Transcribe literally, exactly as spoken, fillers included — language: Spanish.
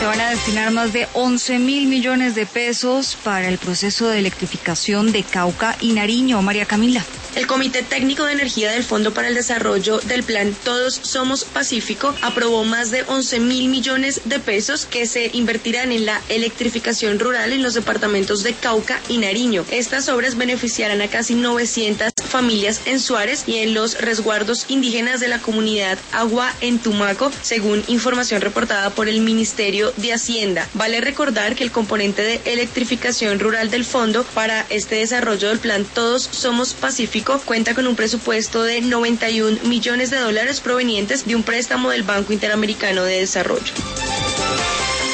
Se van a destinar más de once mil millones de pesos para el proceso de electrificación de Cauca y Nariño. María Camila. El Comité Técnico de Energía del Fondo para el Desarrollo del Plan Todos Somos Pacífico aprobó más de once mil millones de pesos que se invertirán en la electrificación rural en los departamentos de Cauca y Nariño. Estas obras beneficiarán a casi novecientas familias en Suárez y en los resguardos indígenas de la comunidad Agua en Tumaco, según información reportada por el Ministerio de Hacienda. Vale recordar que el componente de electrificación rural del fondo para este desarrollo del Plan Todos Somos Pacífico cuenta con un presupuesto de noventa y un millones de dólares provenientes de un préstamo del Banco Interamericano de Desarrollo.